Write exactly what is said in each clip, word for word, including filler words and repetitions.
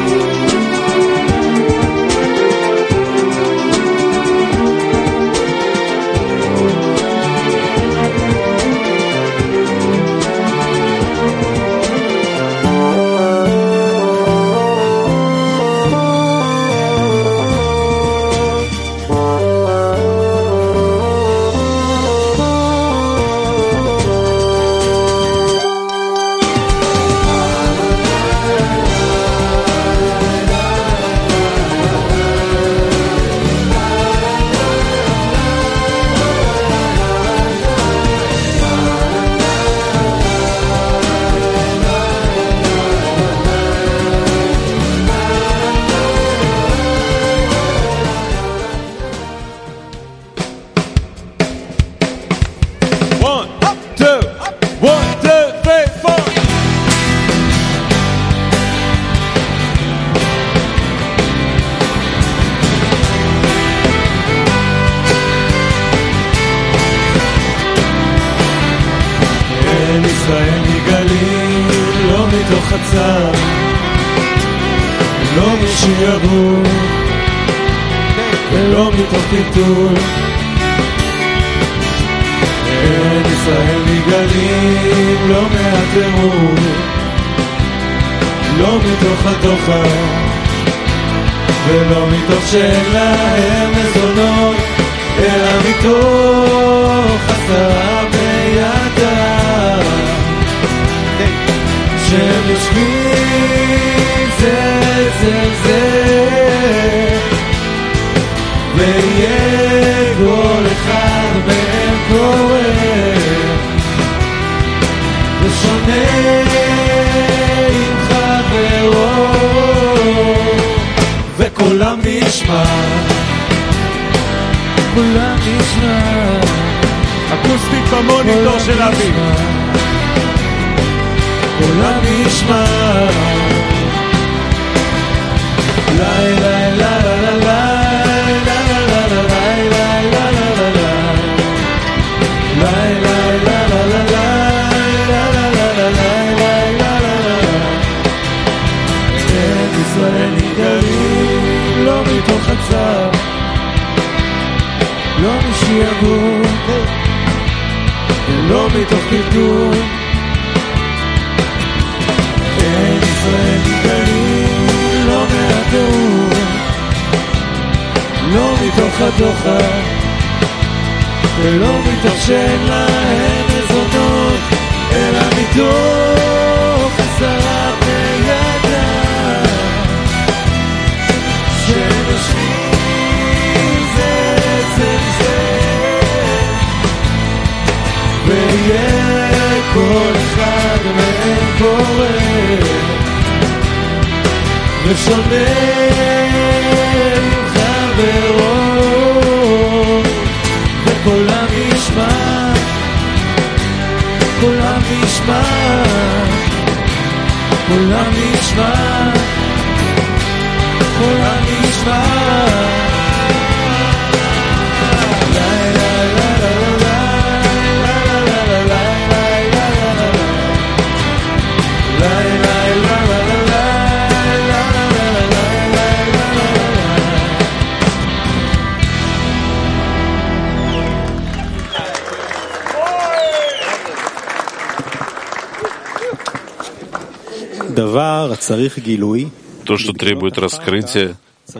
То, что требует раскрытия,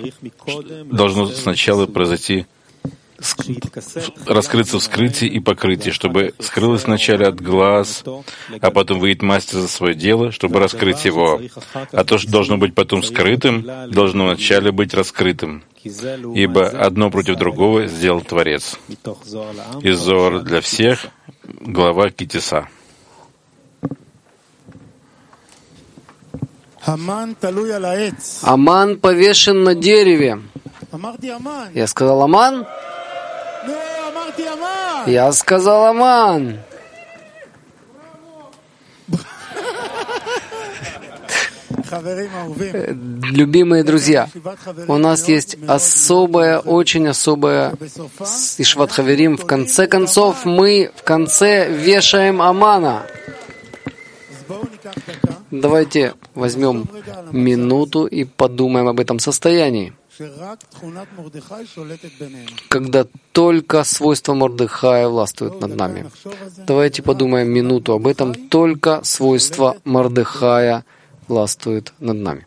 должно сначала произойти, раскрыться в скрытии и покрытии, чтобы скрылось вначале от глаз, а потом выйдет мастер за свое дело, чтобы раскрыть его. А то, что должно быть потом скрытым, должно вначале быть раскрытым. Ибо одно против другого сделал Творец. Из Зоар для всех, глава Китиса. Аман повешен на дереве. Я сказал Аман? Я сказал Аман. Любимые друзья, у нас есть особая, очень особая Ишват Хаверим. В конце концов, мы в конце вешаем Амана. Давайте возьмем минуту и подумаем об этом состоянии, когда только свойства Мордехая властвуют над нами. Давайте подумаем минуту об этом, только свойства Мордехая властвуют над нами.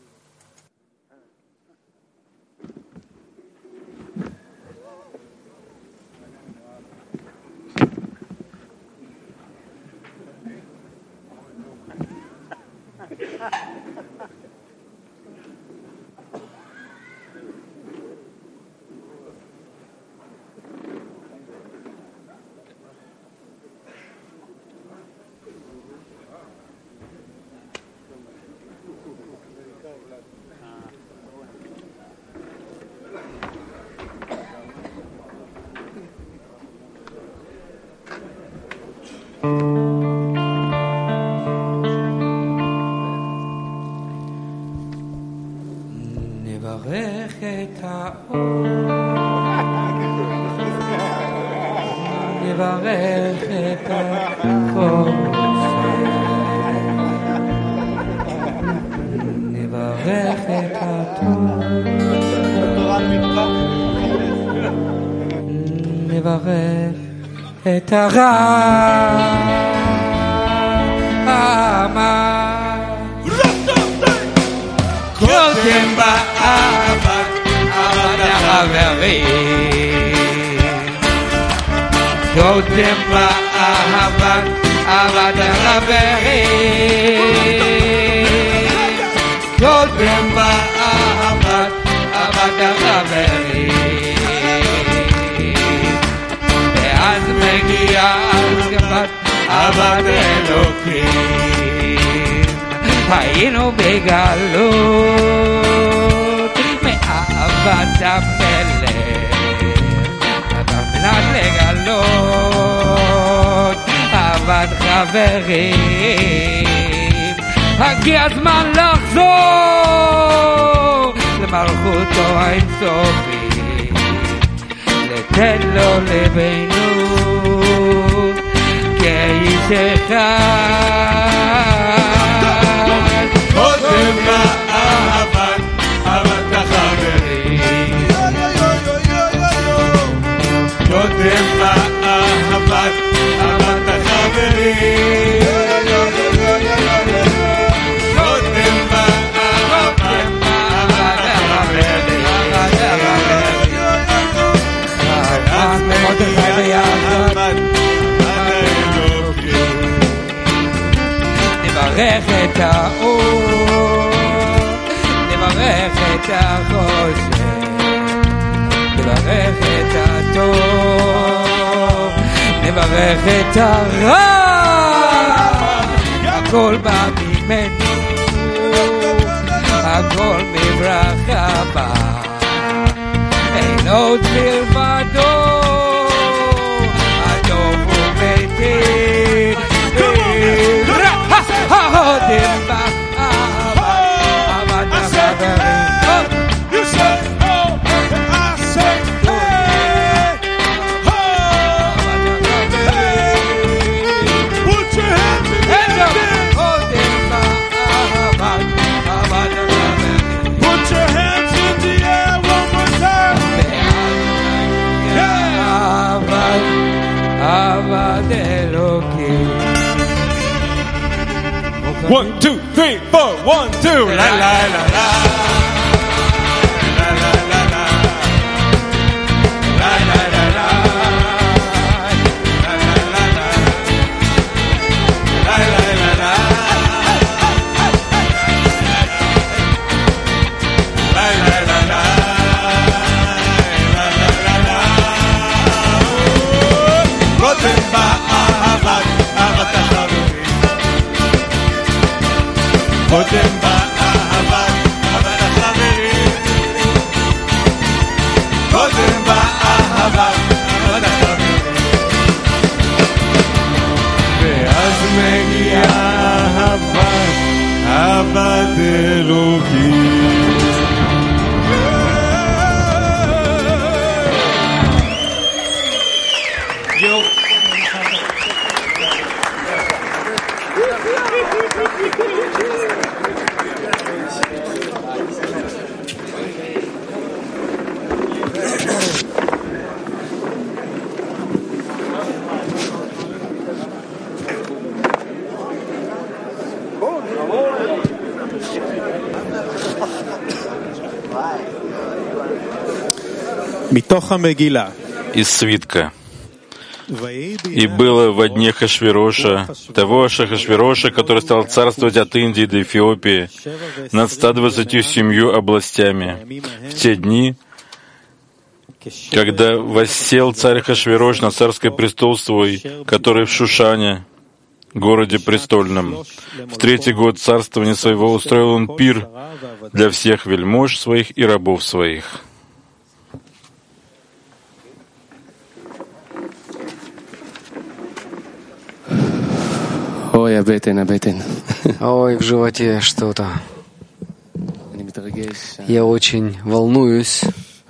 נברך את האור, נברך את החושך, נברך את הטוב, נברך את הרע. קודם באהבת, אהבת החברים. קודם באהבת, אהבת החברים. קודם באהבת, אהבת החברים. ואז מגיעה השקפת אהבת אלוקים. היינו בגלות מאהבת המלך, על מנת לגלות אהבת חברים. הגיע הזמן לחזור למלכותו האינסופית, לתת לו לבנו כאיש אחד. קודם באהבת, אהבת החברים. קודם באהבת, אהבת החברים. קודם באהבת, אהבת החברים. נברך את האור, נברך את החושך, נברך את הטוב, נברך את הרע. הכל בא ממנו, הכל מברכה בא, אין עוד מלבדו, הטוב הוא ביתי. קודם באהבת, אהבת החברים. You say oh, I say hey, oh, put your hands together. קודם באהבת, אהבת החברים. Put your hands in the air one more time. אהבת, אהבת אלוקים. One, two, three, four, one, two, la la la la. La la la la. La la la la. La la la la. La la la la. La la la la. La la la la. קודם באהבת, אהבת החברים. קודם באהבת, אהבת из свитка. И было во дне Хашвироша, того Ахашвироша, который стал царствовать от Индии до Эфиопии, над ста двадцатью семью областями, в те дни, когда воссел царь Ахашвирош на царский престол свой, который в Шушане, городе престольном. В третий год царствования своего устроил он пир для всех вельмож своих и рабов своих. Ой, абетен, абетен. Ой, в животе что-то. Я очень волнуюсь.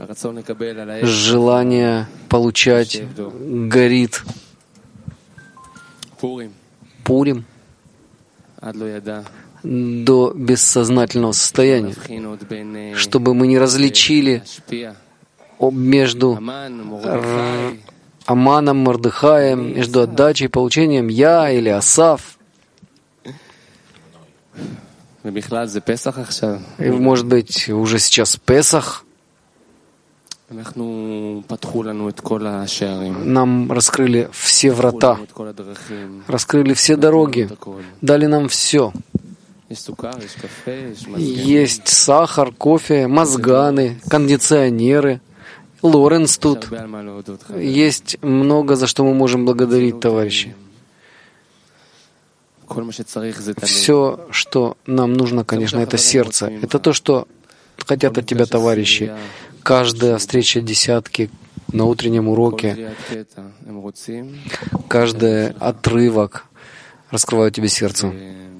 Желание получать горит. Пурим до бессознательного состояния, чтобы мы не различили между Аманом, Мордыхаем, между отдачей и получением я или Асав. И, может быть, уже сейчас Песах. Нам раскрыли все врата, раскрыли все дороги, дали нам все. Есть сахар, кофе, мозганы, кондиционеры. Лоренс тут. Есть много, за что мы можем благодарить, товарищи. Все, что нам нужно, конечно, это сердце. Это то, что хотят от тебя товарищи. Каждая встреча десятки на утреннем уроке, каждый отрывок раскрывает тебе сердце.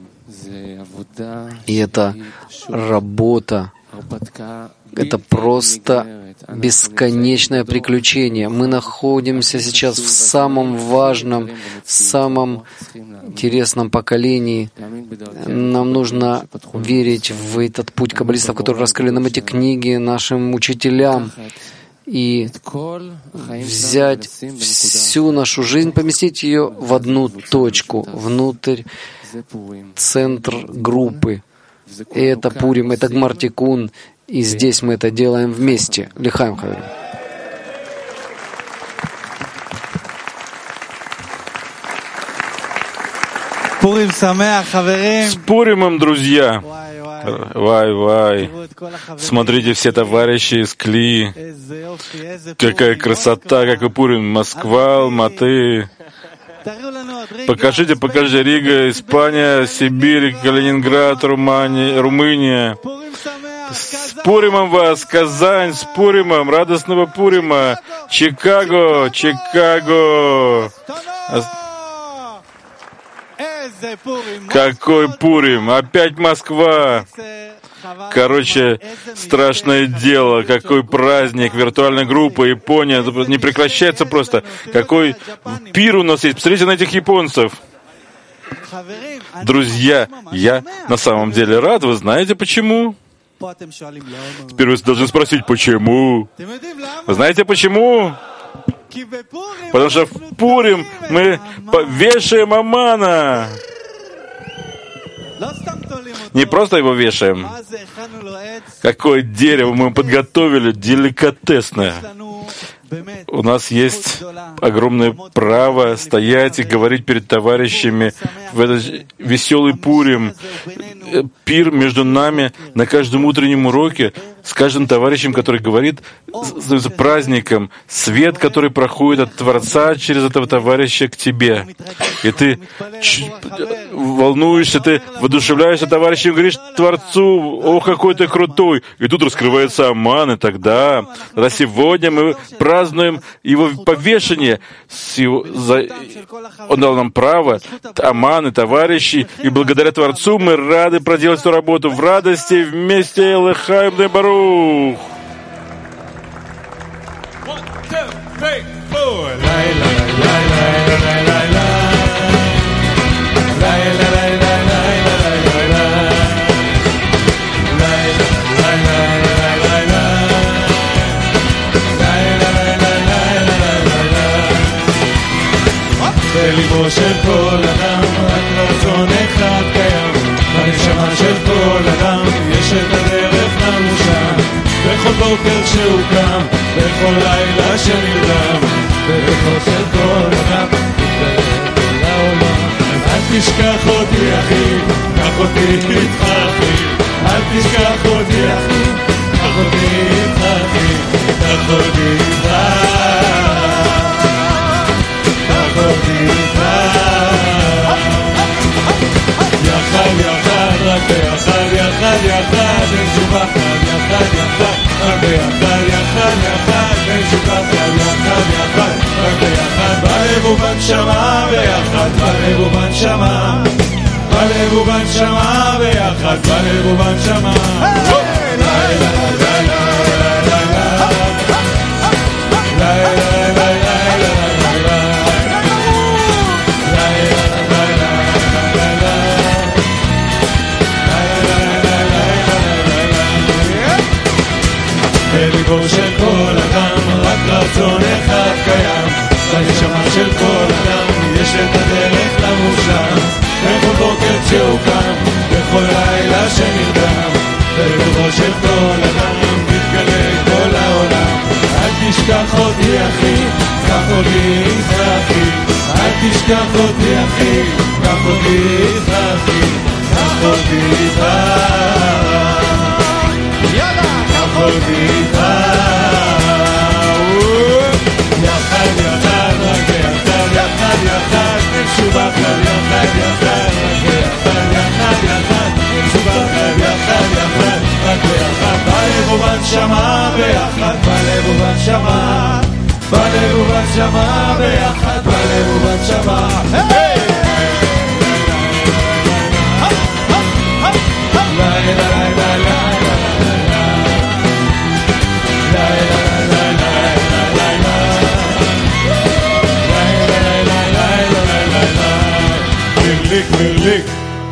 И это работа. Это просто бесконечное приключение. Мы находимся сейчас в самом важном, самом интересном поколении. Нам нужно верить в этот путь каббалистов, которые раскрыли нам эти книги, нашим учителям, и взять всю нашу жизнь, поместить ее в одну точку, внутрь, центр группы. И это Пурим, это Гмар-Тикун. И здесь мы это делаем вместе. Лихаим хаверим. С Пуримом, друзья! Вай-вай! Смотрите, все товарищи из Кли. Какая красота, какой Пурим! Москва, Алматы. Покажите, покажите, Рига, Испания, Сибирь, Калининград, Румыния, Румыния. С Пуримом вас, Казань, с Пуримом, радостного Пурима, Чикаго, Чикаго. Какой Пурим? Опять Москва. Короче, страшное дело, какой праздник, виртуальная группа, Япония, не прекращается просто. Какой пир у нас есть, посмотрите на этих японцев. Друзья, я на самом деле рад, вы знаете почему? Теперь вы должны спросить, почему? Вы знаете почему? Потому что в Пурим мы вешаем Амана. Не просто его вешаем. Какое дерево мы подготовили, деликатесное. У нас есть огромное право стоять и говорить перед товарищами в этот веселый Пурим, пир между нами на каждом утреннем уроке, с каждым товарищем, который говорит, становится праздником, свет, который проходит от Творца через этого товарища к тебе. И ты волнуешься, ты воодушевляешься товарищем и говоришь Творцу, о, какой ты крутой. И тут раскрывается Аман, и тогда, тогда сегодня мы празднуем его повешение. Его, за, он дал нам право, Аман и товарищи, и благодаря Творцу мы рады проделать эту работу в радости вместе. Лехаим де Барух. One, two, three, four. La la la la la la la la. La la la la la la la la. La la la la la la la. La la la la la la la. בליבו של כל אדם רק רצון אחד קיים, בנשמה של כל אדם יש את הדרך למושע. בכל בוקר שהוא קם, בכל לילה שנרדם, ובכל של כל אדם, מתגלה כל העולם. אל תשכח אותי אחי, קח אותי איתך אחי, אל תשכח אותי אחי, קח אותי איתך אחי, קח אותי איתך, קח אותי איתך. יחד יחד רק ביחד, יחד יחד אין שוב אחד, יחד יחד רק ביחד, יחד יחד אין שוב אחד, יחד יחד רק ביחד, בלב ובנשמה ביחד, בלב ובנשמה, בלב ובנשמה ביחד, בלב ובנשמה. בליבו של כל אדם רק רצון אחד קיים, בנשמה של כל אדם יש את הדרך למושלם. בכל בוקר כשהוא קם, בכל לילה שנרדם, בליבו של כל אדם מתגלה כל העולם. אל תשכח אותי אחי, קח אותי איתך אחי, אל תשכח אותי אחי, קח אותי איתך אחי, קח אותי איתך, קח אותי איתך. יחד יחד רק ביחד, יחד יחד אין שוב אחד, יחד יחד רק ביחד, יחד יחד אין שוב אחד, יחד יחד רק ביחד, בלב ובנשמה ביחד, בלב ובנשמה, בלב ובנשמה ביחד, בלב ובנשמה. מרליק, מרליק.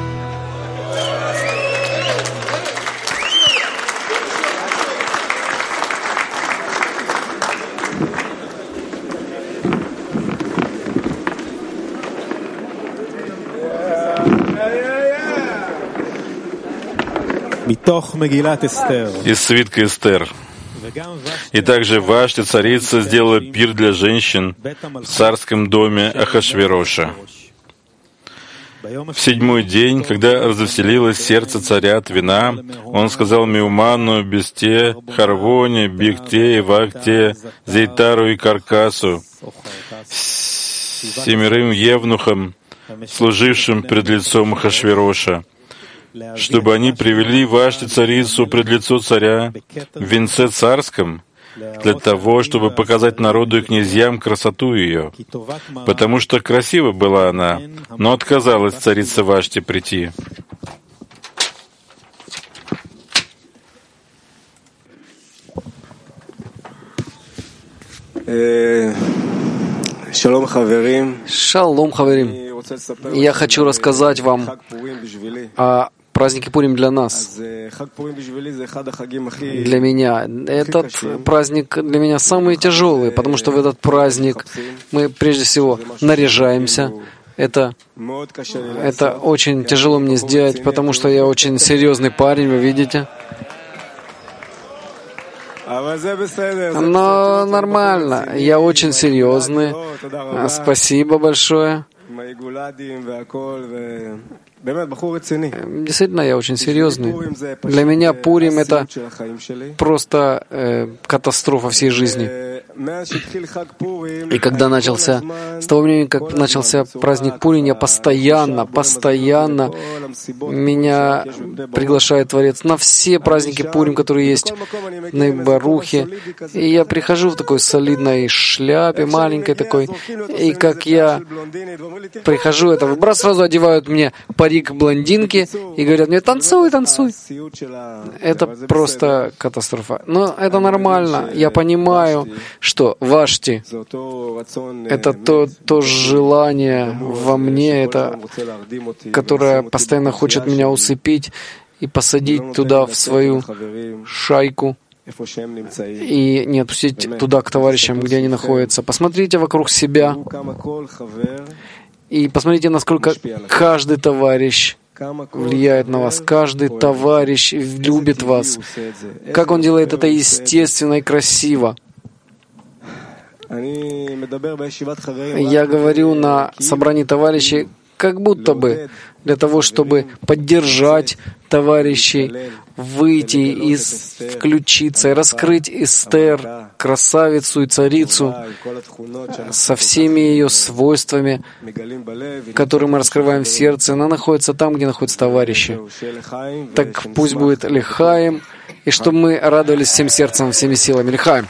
מתוך מגילת אסתר. Из свитка Эстер. И также Вашти, царица, сделала пир для женщин в царском доме Ахашвероша. В седьмой день, когда развеселилось сердце царя от вина, он сказал Меуману, Бесте, Харвоне, Бигте, Вахте, Зейтару и Каркасу, семерым евнухам, служившим пред лицом Ахашвероша, чтобы они привели Вашти царицу пред лицо царя в венце царском, для того, чтобы показать народу и князьям красоту ее, потому что красива была она, но отказалась царица Вашти прийти. Шалом, хаверим. Шалом, хаверим. Я хочу рассказать вам о празднике Пурим для нас. Для меня. Этот праздник для меня самый тяжелый, потому что в этот праздник мы прежде всего наряжаемся. Это, это очень тяжело мне сделать, потому что я очень серьезный парень, вы видите. Но нормально, я очень серьезный. Спасибо большое. Действительно, я очень серьезный. Для меня Пурим — это просто э, катастрофа всей жизни. И когда начался, с того времени, как начался праздник Пурим, я постоянно, постоянно меня приглашает Творец на все праздники Пурим, которые есть на Барухе. И я прихожу в такой солидной шляпе, маленькой такой, и как я прихожу, это выброс, сразу одевают мне парик блондинки и говорят мне: танцуй, танцуй. Это просто катастрофа. Но это нормально. Я понимаю, что Вашти — это то, то желание во мне, это, которое постоянно хочет меня усыпить и посадить туда в свою шайку и не отпустить туда к товарищам, где они находятся. Посмотрите вокруг себя и посмотрите, насколько каждый товарищ влияет на вас. Каждый товарищ любит вас. Как он делает это естественно и красиво. Я говорю на собрании товарищей, как будто бы для того, чтобы поддержать товарищей, выйти и включиться, и раскрыть Эстер, красавицу и царицу, со всеми ее свойствами, которые мы раскрываем в сердце. Она находится там, где находятся товарищи. Так пусть будет Лехаим, и чтобы мы радовались всем сердцем, всеми силами. Лехаим.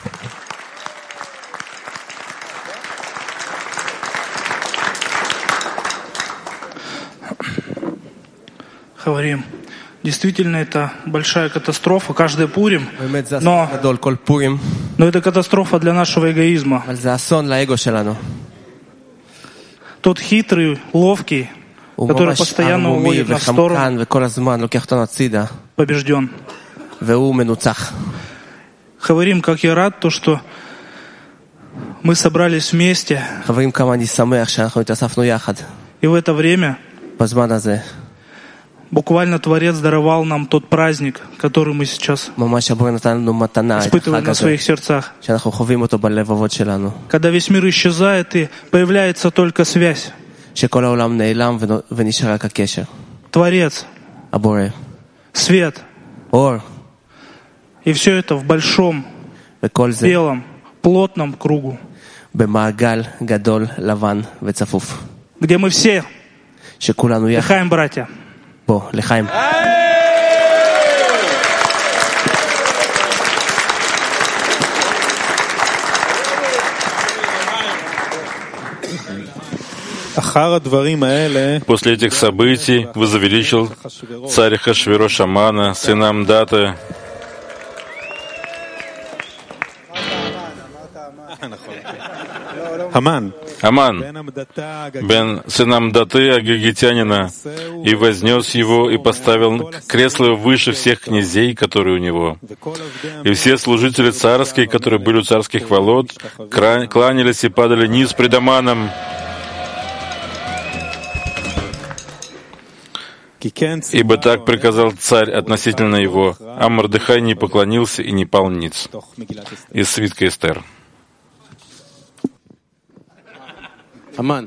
Говорим. Действительно, это большая катастрофа, каждый Пурим, но, но это катастрофа для нашего эгоизма. Тот хитрый, ловкий, который постоянно уводит нас в сторону, побежден. Говорим, как я рад, то, что мы собрались вместе, и в это время буквально Творец даровал нам тот праздник, который мы сейчас испытываем на своих сердцах. Когда весь мир исчезает и появляется только связь. Творец, свет. И все это в большом, белом, плотном кругу, где мы все Лехаим, братья. Лехаим. После этих событий возвеличил царь Ахашверош Амана, сына Амдата, Аман. Аман, бен сын Амдаты, агагитянина, и вознес его, и поставил кресло выше всех князей, которые у него. И все служители царские, которые были у царских волод, кланялись и падали низ пред Аманом. Ибо так приказал царь относительно его, а Мордехай не поклонился и не пал ниц. Из свитка Эстер. Аман.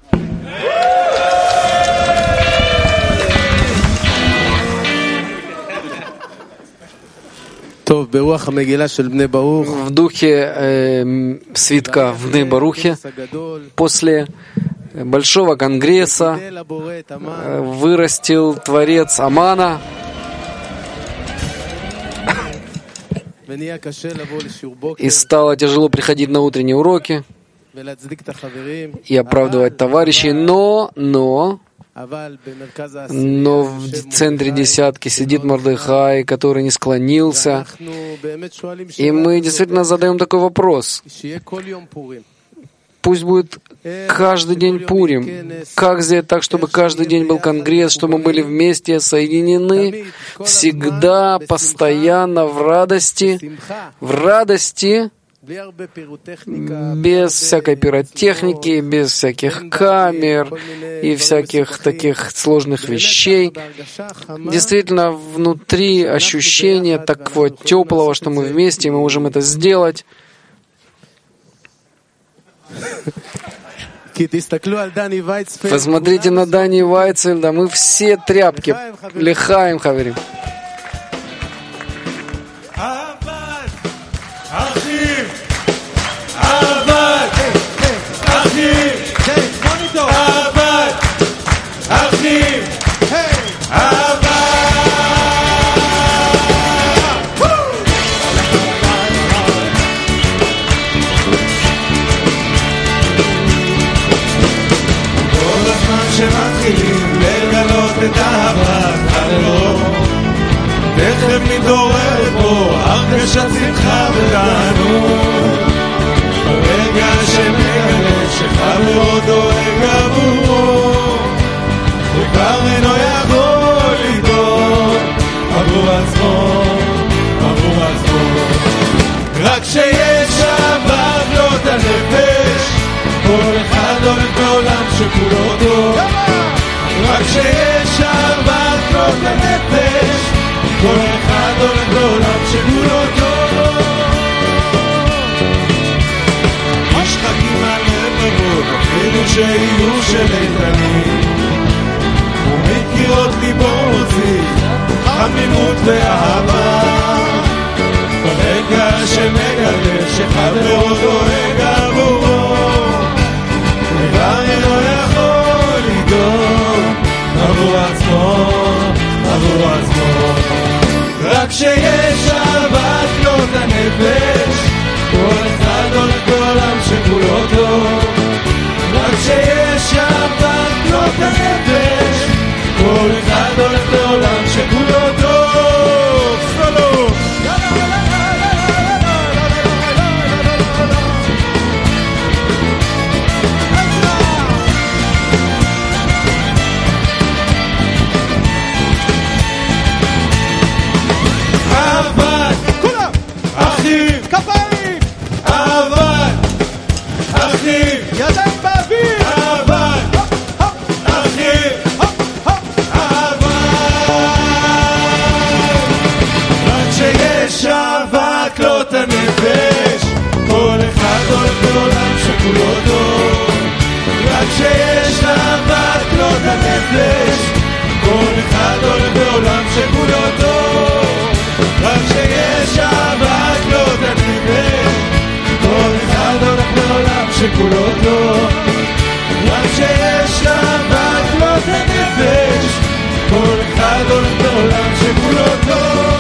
В духе э, свитка в Бней Барухе после большого конгресса э, вырастил Творец Амана, и стало тяжело приходить на утренние уроки и оправдывать товарищей, но, но, но в центре десятки сидит Мордехай, который не склонился, и мы действительно задаем такой вопрос. Пусть будет каждый день Пурим. Как сделать так, чтобы каждый день был конгресс, чтобы мы были вместе, соединены, всегда, постоянно в радости, в радости, без всякой пиротехники, без всяких камер и всяких таких сложных вещей. Действительно, внутри ощущение такого теплого, что мы вместе, и мы можем это сделать. Посмотрите на Дани Вайцельда, мы все тряпки. Лехаим, хаверим. את האהבה הרוב תכף מתעורר פה הרגשת שמחה ותענוג ברגע שמגלה שחברו דואג עבורו הוא כבר אינו יכול לדאוג עבור עצמו עבור עצמו רק שיש אהבה בנות הנפש כל אחד הולך בעולם שכולו טוב רק שיש אהבה כלות הנפש, כל אחד הולך לעולם שכולו טוב. השחקים על לבבות, אפילו שיהיו של איתנים, ומקירות ליבו מוציא חמימות ואהבה. ברגע שמגלה שחברו דואג עבורו, כבר אינו יכול לדאוג עבור עצמו, עבור עצמו. רק שיש אהבת כלות הנפש, כל אחד הולך בעולם שכולו טוב. רק שיש אהבת כלות הנפש, כל אחד הולך בעולם שכולו טוב. סולו ידיים באוויר, אהבת אחים, אהבת. רק שיש אהבת כלות הנפש, כל אחד הולך בעולם שכולו טוב. רק שיש אהבת כלות הנפש, כל אחד הולך בעולם שכולו טוב. רק שיש אהבת כלות הנפש, כל אחד הולך בעולם שכולו טוב. רק שיש אהבת כלות הנפש, כל אחד הולך בעולם שכולו טוב.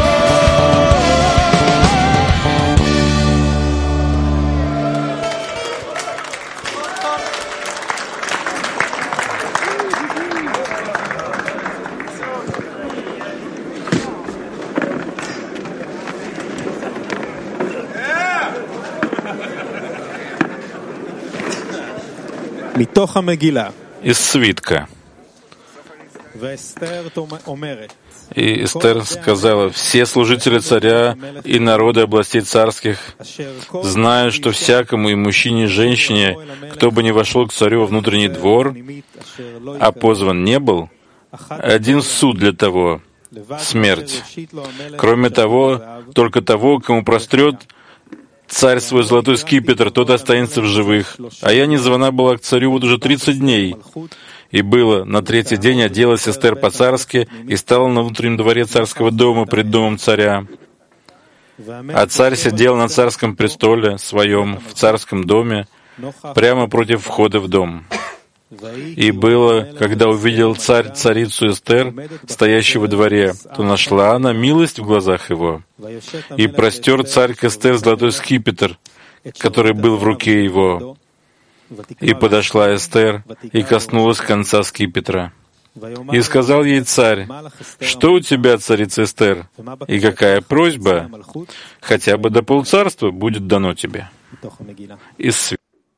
מתוך המגילה. Из свитка. ואסתר אומרת. И Эстер сказала: «Все служители царя и народы областей царских знают, что всякому и мужчине, и женщине, кто бы не вошел к царю во внутренний двор, а позван не был, один суд для того — смерть. Кроме того, только того, кому прострет царь свой золотой скипетр, тот останется в живых. А я не звана была к царю вот уже тридцать дней. И было, на третий день оделась Эстер по-царски и стала на внутреннем дворе царского дома пред домом царя. А царь сидел на царском престоле своем в царском доме, прямо против входа в дом. И было, когда увидел царь царицу Эстер, стоящую во дворе, то нашла она милость в глазах его. И простер царь к Эстер золотой скипетр, который был в руке его. И подошла Эстер и коснулась конца скипетра. И сказал ей царь: «Что у тебя, царица Эстер, и какая просьба? Хотя бы до полцарства будет дано тебе». Из свитка.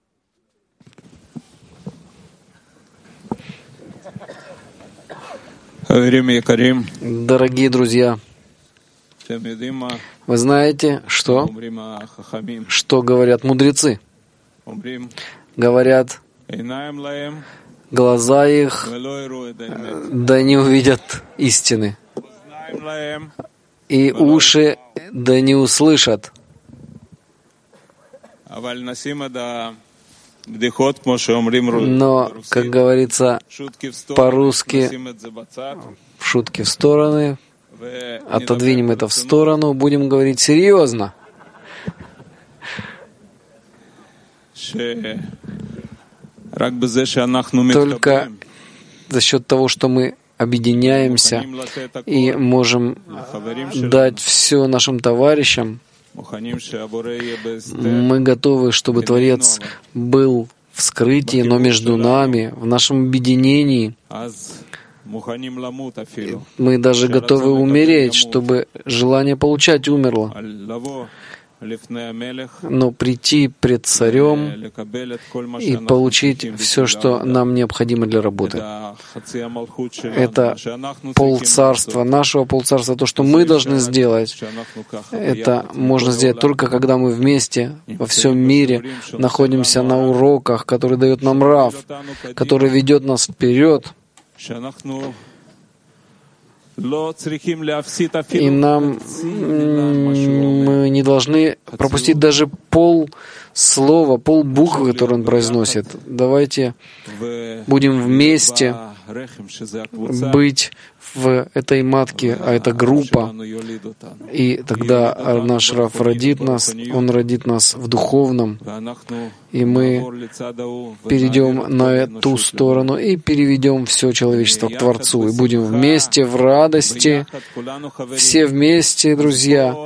Дорогие друзья, вы знаете, что, что говорят мудрецы? Говорят, глаза их да не увидят истины, и уши да не услышат. Но, как говорится по-русски, шутки в стороны, отодвинем это в сторону, будем говорить серьезно. Только за счет того, что мы объединяемся и можем дать все нашим товарищам, мы готовы, чтобы Творец был в скрытии, но между нами, в нашем объединении. Мы даже готовы умереть, чтобы желание получать умерло. Но прийти пред царем и получить все, что нам необходимо для работы. Это полцарства, нашего полцарства, то, что мы должны сделать, это можно сделать только когда мы вместе во всем мире находимся на уроках, который дает нам Рав, который ведет нас вперед, И нам мы не должны пропустить даже пол слова, пол буквы, которые он произносит. Давайте будем вместе быть в этой матке, а это группа. И тогда наш Рав родит нас, он родит нас в духовном, и мы перейдем на ту сторону и переведем все человечество к Творцу, и будем вместе в радости, все вместе, друзья.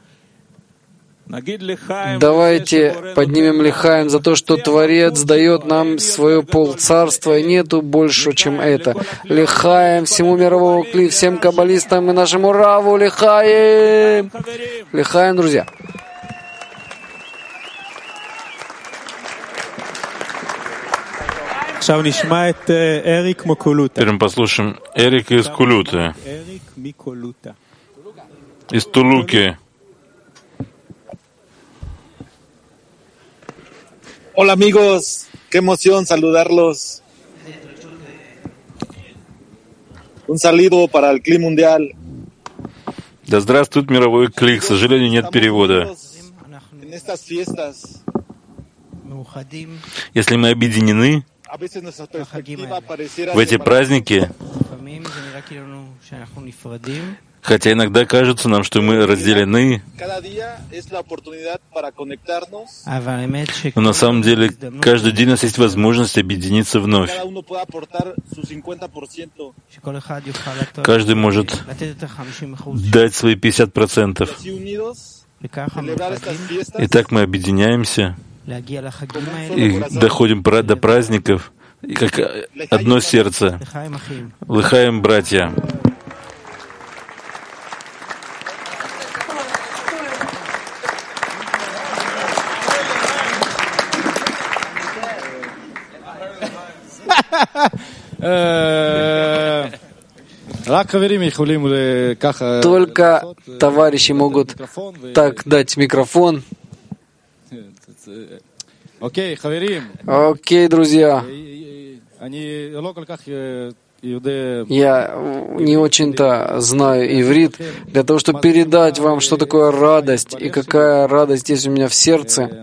Давайте поднимем лихаем за то, что Творец дает нам свое полцарства, и нету больше, чем это. Лихаем всему мировому кли, всем каббалистам и нашему Раву лихаем! Лихаем, друзья! Теперь мы послушаем Эрика из Кулуты, из Тулуки. Hola amigos, qué emoción saludarlos. Un saludo para el Cli Mundial. Да здравствует мировой Кли, к сожалению, нет перевода. Если мы объединены в эти праздники, хотя иногда кажется нам, что мы разделены, но на самом деле каждый день у нас есть возможность объединиться вновь. Каждый может дать свои пятьдесят процентов. И так мы объединяемся и доходим до праздников, как одно сердце. Лыхаем, братья! Только товарищи могут так дать микрофон. Окей, друзья. Я не очень-то знаю иврит для того, чтобы передать вам, что такое радость и какая радость есть у меня в сердце.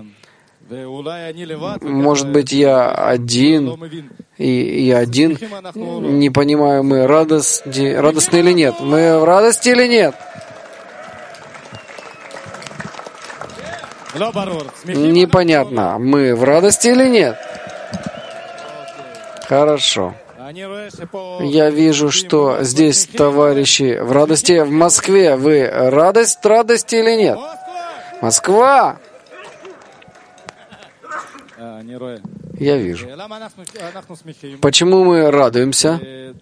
Может быть, я один, и я один не понимаю, мы радостны, радостны или нет. Мы в радости или нет? Непонятно, мы в радости или нет? Хорошо. Я вижу, что здесь товарищи в радости. В Москве вы радость, радости или нет? Москва! Я вижу. Почему мы радуемся?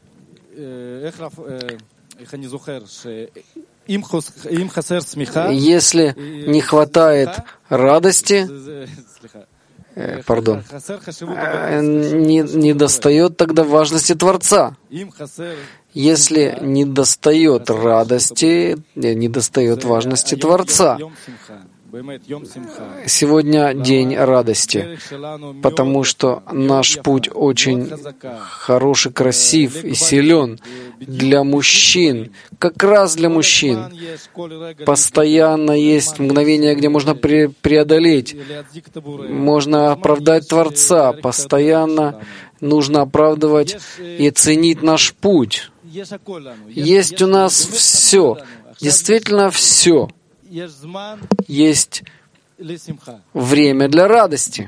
Если не хватает радости, э, пардон, э, не, не достает тогда важности Творца. Если не достает радости, не достает важности Творца. Сегодня день радости, потому что наш путь очень хороший, красив и силен для мужчин, как раз для мужчин. Постоянно есть мгновения, где можно пре- преодолеть, можно оправдать Творца, постоянно нужно оправдывать и ценить наш путь. Есть у нас все, действительно все. Есть время для радости.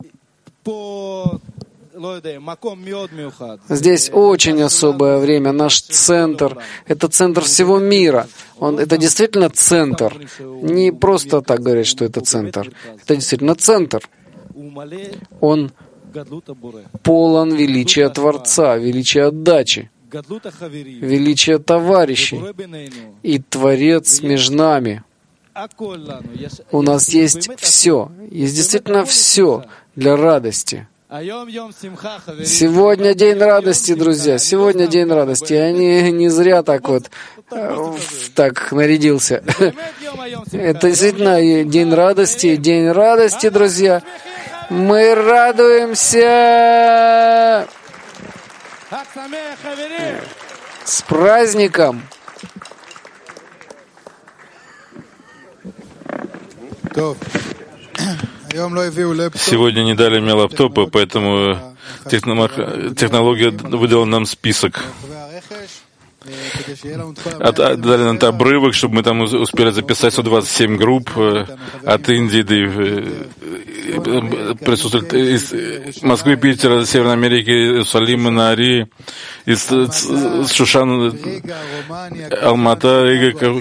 Здесь очень особое время. Наш центр — это центр всего мира. Он, это действительно центр. Не просто так говорят, что это центр. Это действительно центр. Он полон величия Творца, величия отдачи, величия товарищей. И Творец между нами. У нас есть все, есть действительно все для радости. Сегодня день радости, друзья, сегодня день радости. Я не, не зря так вот так нарядился. Это действительно день радости, день радости, друзья. Мы радуемся с праздником. Сегодня не дали мне лаптопа, поэтому технология выдала нам список. От, дали нам отрывок, чтобы мы там успели записать сто двадцать семь групп от Индии, да и присутствуют из Москвы, Питера, Северной Америки, Иерусалима, Наари, из Шушана, Алмата, Рига,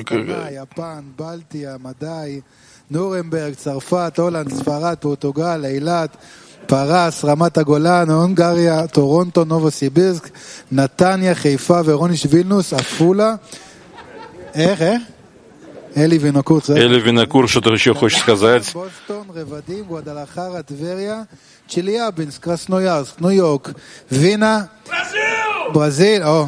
נורנברג, צרפת, הולנד, ספרד, פורטוגל, אילת, פרס, רמת הגולן, הונגריה, טורונטו, נובוסיבירסק, נתניה, חיפה, ורוניש, וילנוס, עפולה. איך, איך? אלי וינקור. Эли Винокур, что-то еще хочешь сказать? בוסטון, רבדים, גואדלחרה, טבריה, צ'ליאבינסק, קרסנויארסק, ניו יורק, וינה, ברזיל, או...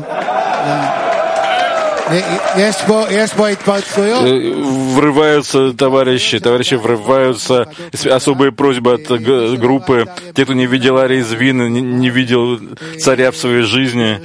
Врываются товарищи, товарищи врываются. Особая просьба от группы. Те, кто не видел Ари из Вины, не, не видел царя в своей жизни.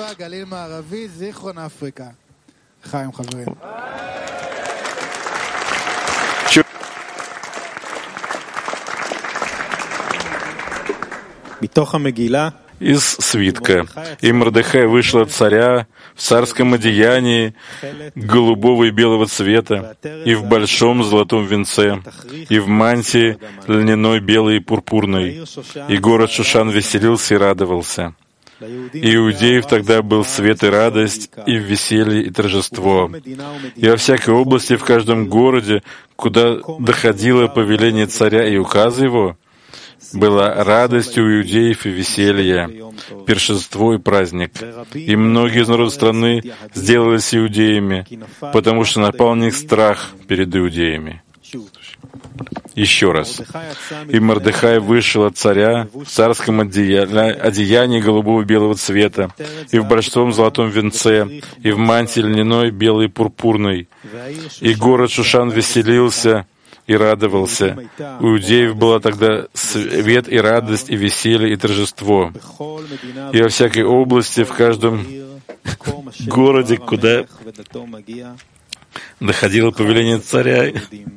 Из свитка. И Мордехай вышел от царя в царском одеянии голубого и белого цвета, и в большом золотом венце, и в мантии льняной белой и пурпурной. И город Шушан веселился и радовался. И иудеев тогда был свет и радость, и веселье, и торжество. И во всякой области, в каждом городе, куда доходило повеление царя и указы его, была радость у иудеев и веселье, пиршество и праздник. И многие из народа страны сделались иудеями, потому что напал на них страх перед иудеями. Еще раз. И Мордехай вышел от царя в царском одеянии голубого и белого цвета, и в большом золотом венце, и в мантии льняной, белой и пурпурной. И город Шушан веселился и радовался. У иудеев была тогда свет и радость, и веселье, и торжество. И во всякой области, в каждом городе, куда доходило повеление царя,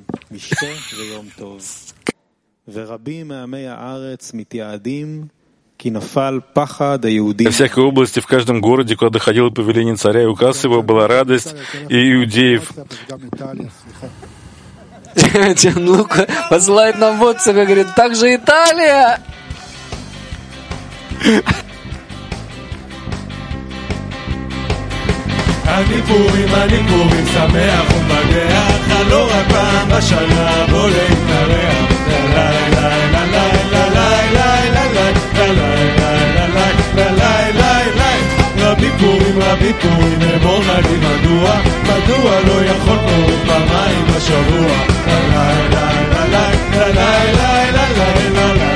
во всякой области, в каждом городе, куда доходило повеление царя и указ его, была радость, и иудеев. Лука посылает нам в WhatsApp и говорит, так же Италия! אני פורים, אני פורים, שמח ומבגח, לא רק פעם בשנה בוא להתארח. ליי ליי ליי ליי ליי ליי ליי ליי רבי פורים, רבי פורים, אמור לי מדוע, מדוע לא יכול פורים פעמיים בשבוע. ליי ליי ליי ליי ליי ליי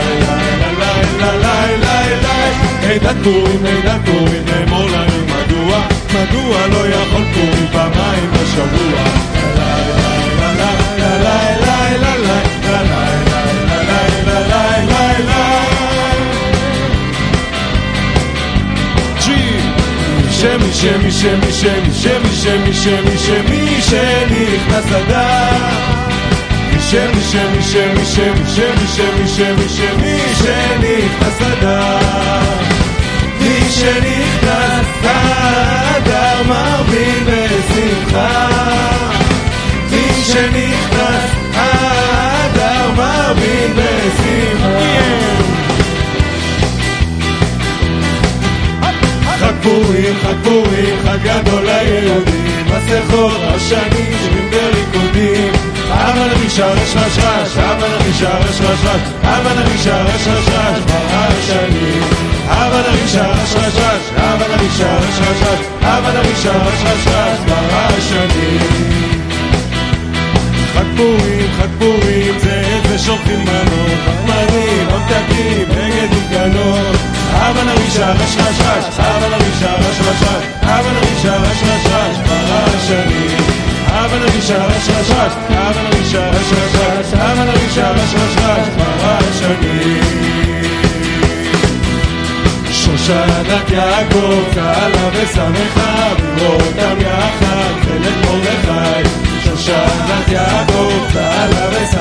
ליי ליי ליי עידת פורים, עידת פורים, אמור לי מדוע, מדוע לא יכול פורים פעמיים בשבוע. ליי ליי ליי ליי ליי ליי ליי ליי ליי שמי שמי שמי שמי שמי שמי שמי שמי שנכנס לדעת שמי שמי שמי שמי שמי שמי שמי שמי שנכנס לדעת מי שנכנס לאדר מרבין בשמחה מי שנכנס לאדר מרבין בשמחה חג פורים, חג פורים, חג גדול ליהודים מסכות השנים שבים בריקודים אבל נשאר רש רש רש אבל נשאר רש רש רש אבל נשאר רש רש רש ברשנים אבל נשאר רש רש רש אבל נשאר רש רש רש אבל נשאר רש רש רש ברשנים חג פורים, חג פורים זה איזה שופכים מנות מחמרים, עומתקים, נגד וגנות אבל נשאר רש רש רש אבל נשאר רש רש רש אבל נשאר רש רש רש ברשנים אבל נשאר רש רש רש אבל נשאר רש רש רש אבל נשאר רש רש רש ברשנים שושנת יעקב צהלה ושמחה ברותם יחד חלק מרדכי שושנת יעקב צהלה ושמחה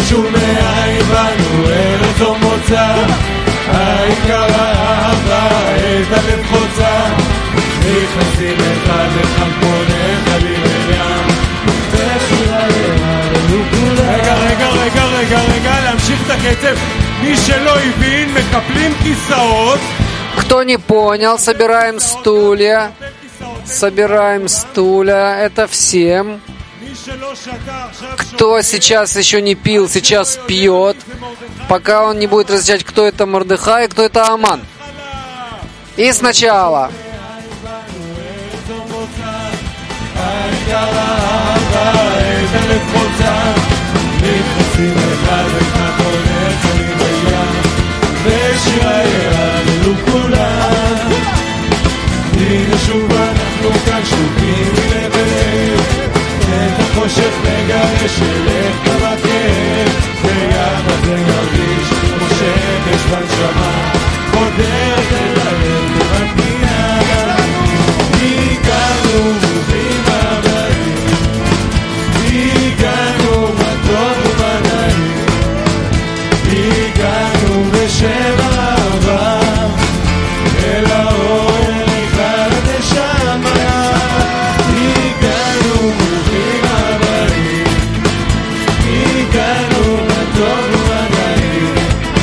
חשוב מאין בנו ארץ או מוצא, העיקר האהבה את הלב חוצה, נכנסים אחד אחד כמו נחלים אל ים, רגע רגע רגע רגע רגע להמשיך את הקצב. מי שלא הבין מקפלים כיסאות. Кто не понял, собираем стулья. Собираем стулья. Это всем. Кто сейчас еще не пил, сейчас пьет. Пока он не будет различать, кто это Мордехай и кто это Аман. И сначала. נכנסים אחד אחד הולך אני בים ושירה ירדנו כולם, הנה שוב אנחנו כאן שלובים מלב אל לב, את החושך נגרש אלך כבכם, ויחד זה נרגיש כמו שמש בנשמה חודרת אל הלב ומתניעה. הגענו ברוכים הבאים, הגענו בטוב ובנעים, הגענו בשם אהבה אל האור אל הנשמה. הגענו ברוכים הבאים, הגענו בטוב ובנעים,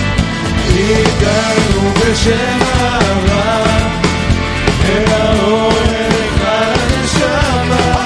הגענו בשם אהבה אל האור אל הנשמה.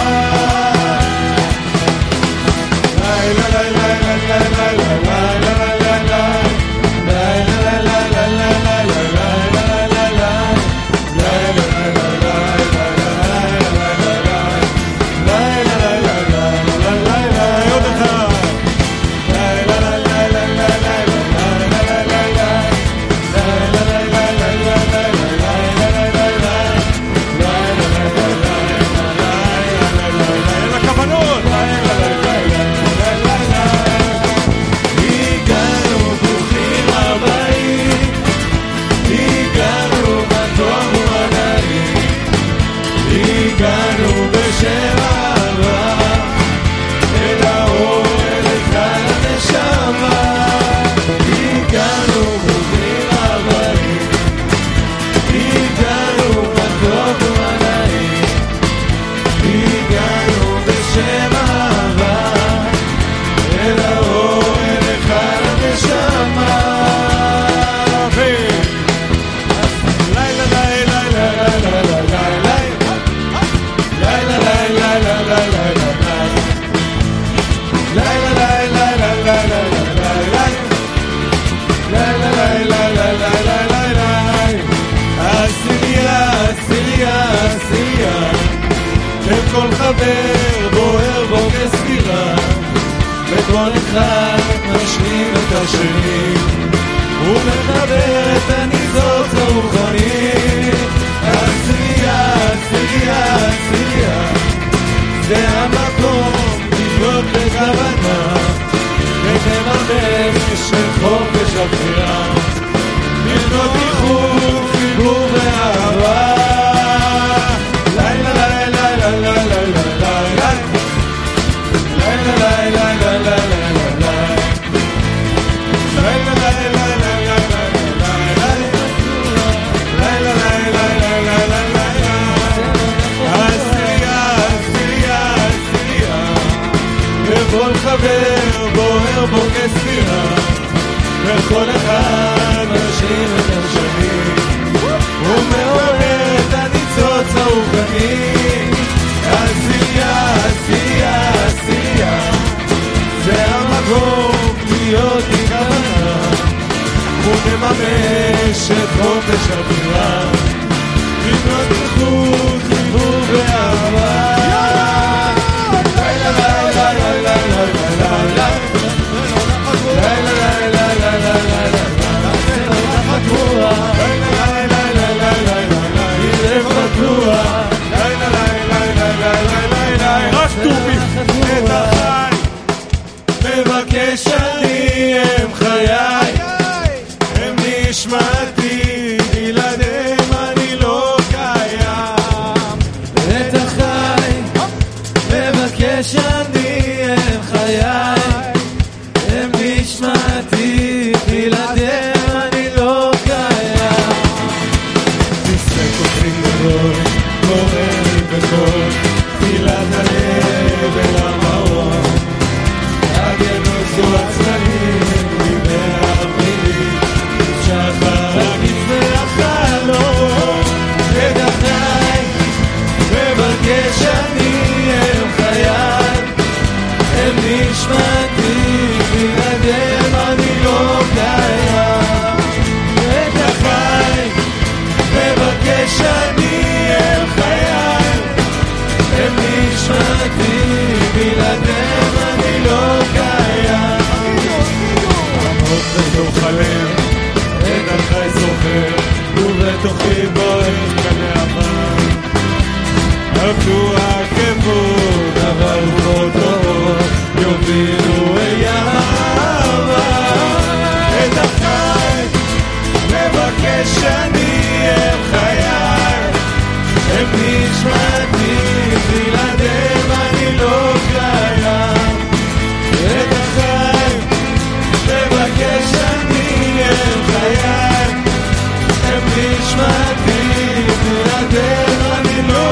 כל חבר בוער בו כספירה, וכל אחד משלים את השני, ומחבר את הניצוץ הרוחני. עשייה, עשייה, עשייה, זה המקום להיות בכוונה, ותממש את חופש הבחירה, לבנות איכות, חיבור ואהבה. לילה לילה לילה לילה לילה לילה לילה וכל חבר בוער בו כספירה, וכל אחד משאיר את השני, ומעורר את הניצוץ הרוחני. עשייה, עשייה, עשייה, זה המקום להיות בכוונה, ונממש את חופש הבחירה, לבנות איכות, חיבור ואהבה. לילה לילה לילה לילה לילה לילה לילה לילה לילה רק טובי את החי מבקש אני, הם חיי, הם נשמתי, בלעדיהם אני לא קיים. נשמתי, בלעדיך אני לא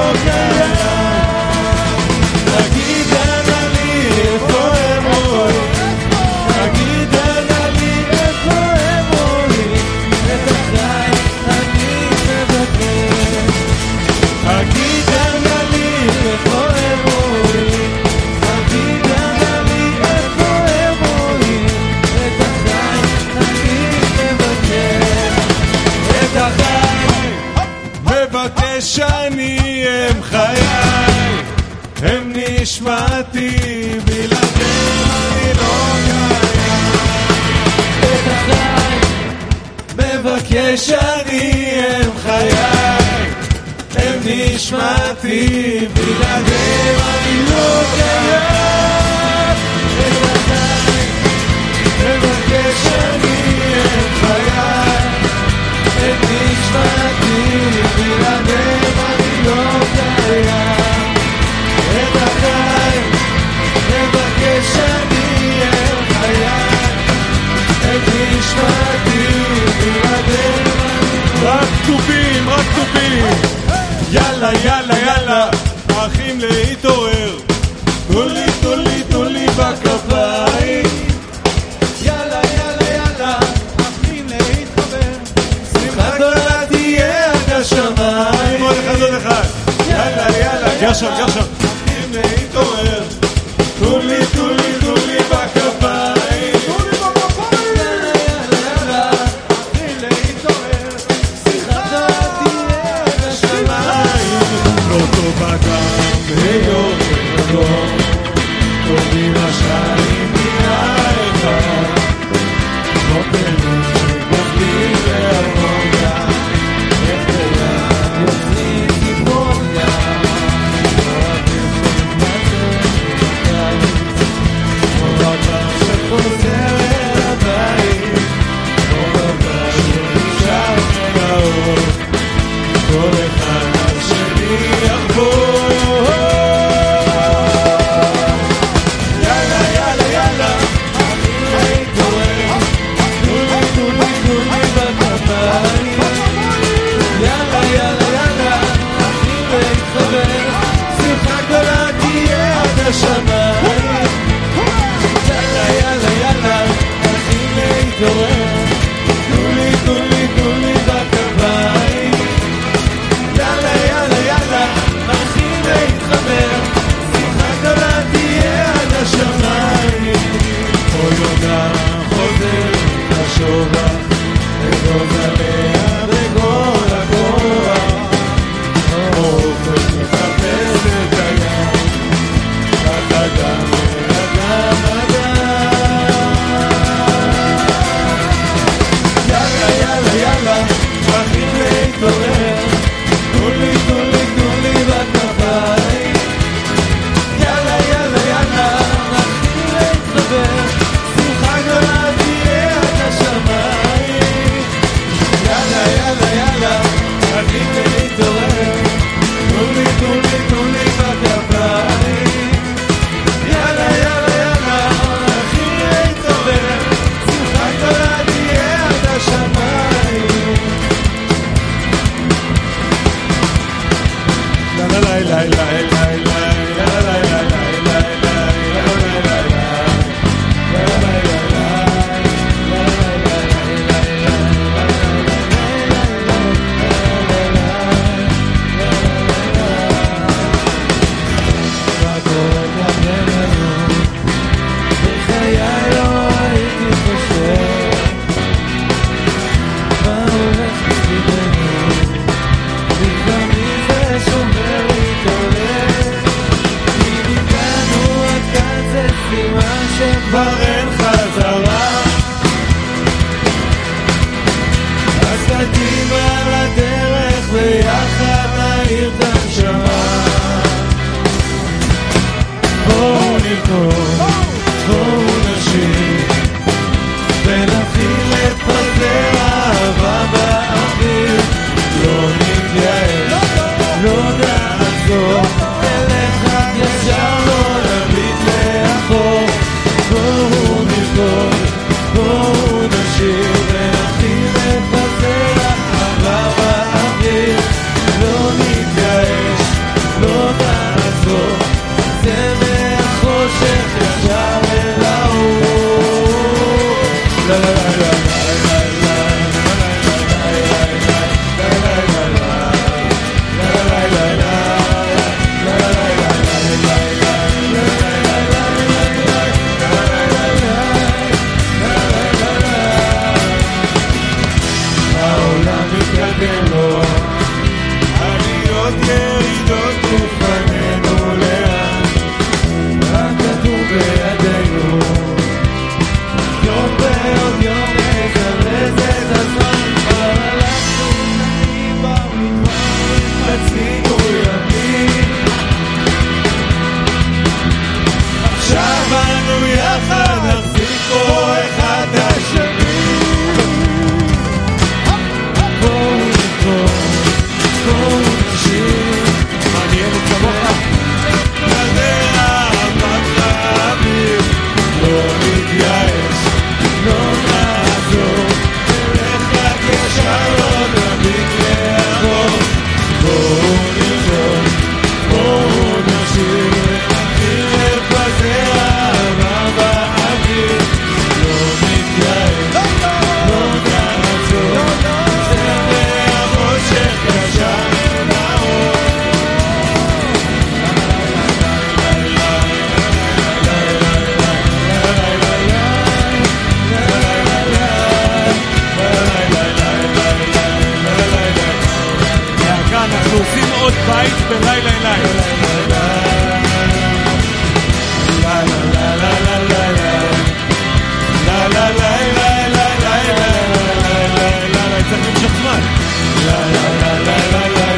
קיים. תגיד אנא לי איפה הם רואים, תגיד אנא לי איפה הם רואים, את החי אני מבקש. תגיד אנא לי איפה הם רואים, תגיד אנא לי איפה הם רואים, את החי אני מבקש. את החי מבקש אני, הם חיי, הם נשמתי, בלעדיהם אני לא קיים. את החי מבקש אני, הם חיי, הם נשמתי, בלעדיהם אני לא קיים. את החי מבקש אני, הם חיי, הם נשמתי, בלעדיהם אני לא קיים. את החי מבקש אני, הם חיי, הם נשמתי, בלעדיהם אני לא קיים. רק טובים, רק טובים. יאללה, יאללה, יאללה, אחים להתעורר. תנו לי, תנו לי, תנו לי בכפיים. יאללה, יאללה, יאללה, אחים להתחבר. שמחה גדולה תהיה עד השמיים. עוד אחד, עוד אחד. יאללה, יאללה, גרשם, גרשם. אחים להתעורר. תנו לי, תנו לי, תנו לי בכפיים. תנו לי בכפיים. יאללה, יאללה, יאללה, אחים להתעורר. שמחה גדולה תהיה עד השמיים. לא טובה גם ביום ובדום, טובים השנים דירה אחד. לא פירוש שגבלי והרמוניה, איך ביד יוצאים גיבוריה. אוהבים בית בלילה אליי. לה לה לה לה לה לה לה לה לה לה לה לה צריך למשוך זמן. לה לה לה לה לה לה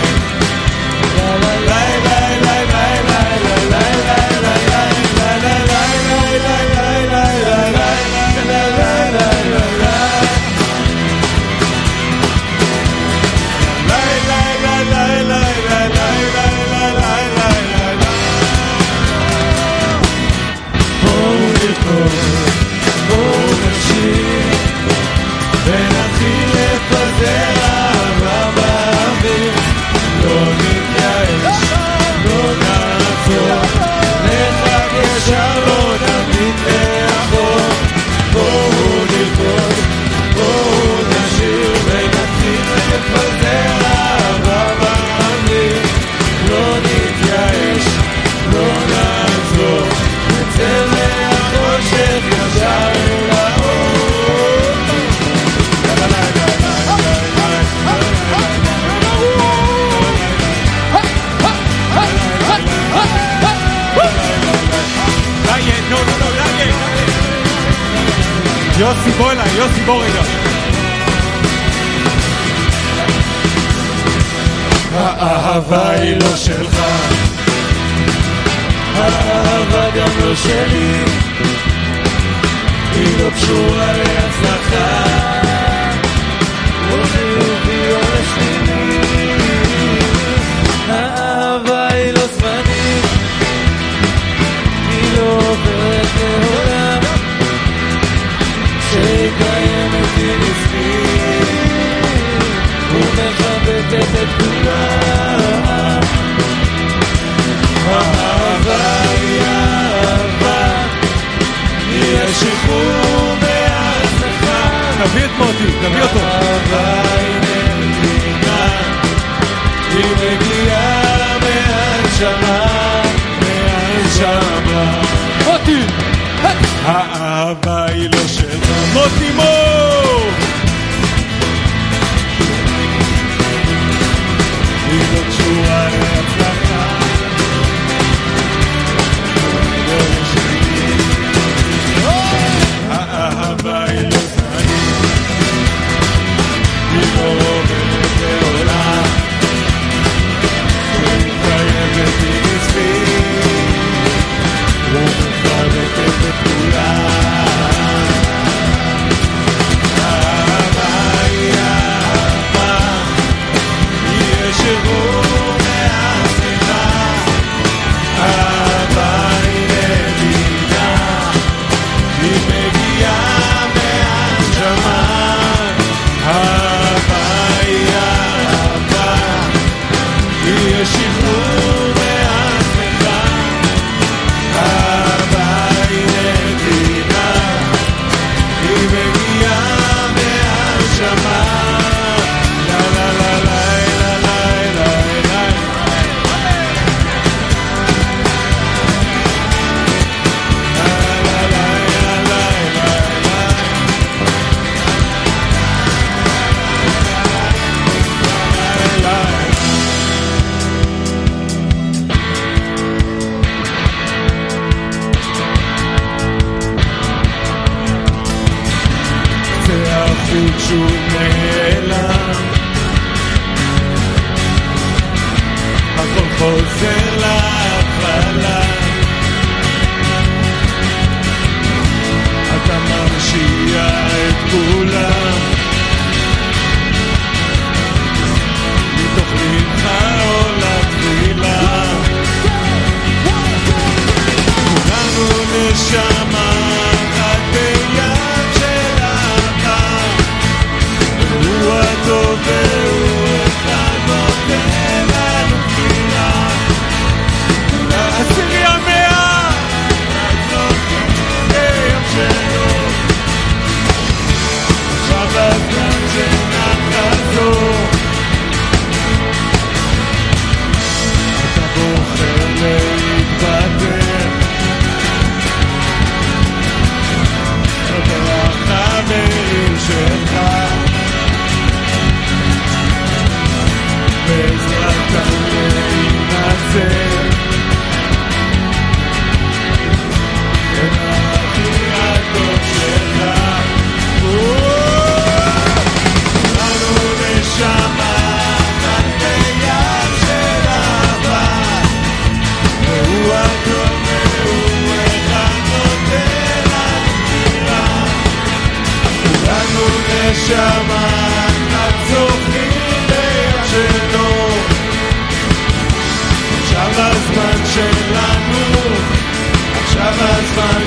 יוסי בוא אליי, יוסי בוא רגע. האהבה היא לא שלך, האהבה גם לא שלי, היא לא קשורה להצלחה, לא חיובי או לשלילי. האהבה היא לא זמנית, היא לא עוברת לעולם, שקיימת היא נפלית ומכבדת את כולם. האהבה היא אהבה, היא השחרור מהצלחה. תביא את מוטי, תביא אותו. האהבה היא נתינה, היא מגיעה מהנשמה, מהנשמה. מוטי! האהבה היא לא שלך, מוטי מור! היא לא קשורה להצלחה, לא לשני. האהבה היא לא זמנית, היא לא עוברת לעולם, היא קיימת היא נצחית, לא מחבקת את כולם. האהבה היא אהבה, היא שחרור מהשנאה. האהבה היא נתינה, היא מגיעה מהנשמה. האהבה היא אהבה, היא שחרור מהשנאה. האהבה היא נתינה, היא מגיעה מהנשמה. לה לה לה לה לה לה לה. זה החוט שוב נעלם, הכל חוזר להתחלה. אתה מרשיע את כולם מתוך לבך עולה תפילה. כולנו נשמה אחת ביד של האחד, הוא הטוב והוא אחד נותן לנו תפילה.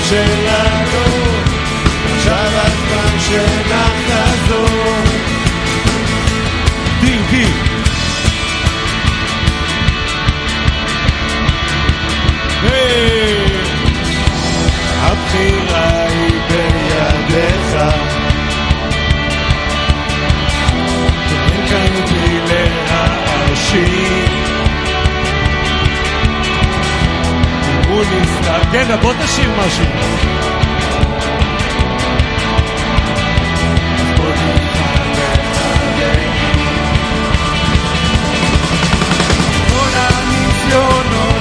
שלנו, עכשיו הזמן שלך לחזור. דינקי הבחירה היא בידיך, אין כאן בי להאשים. הוא נסתר, כן, בוא תשאיר משהו. כל הניסיונות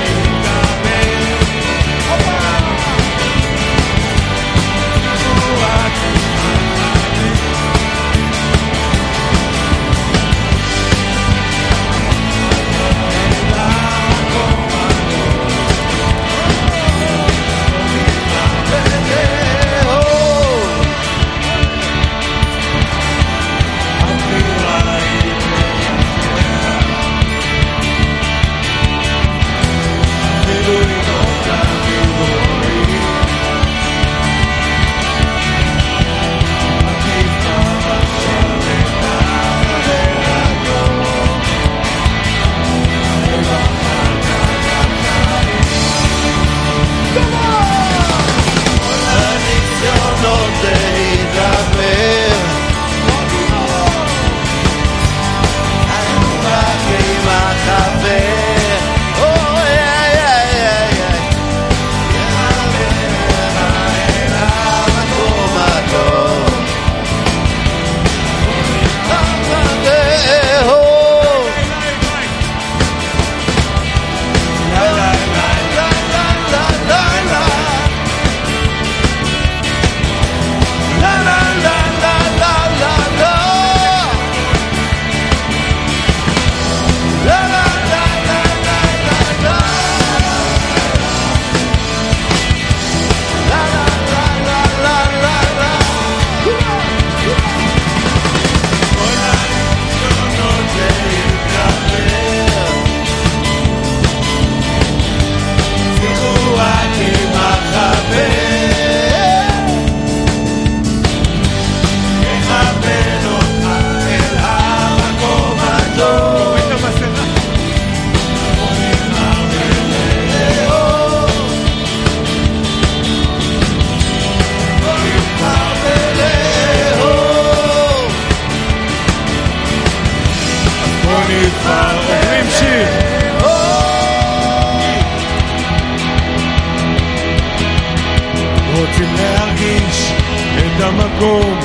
רוצים להרגיש את המקום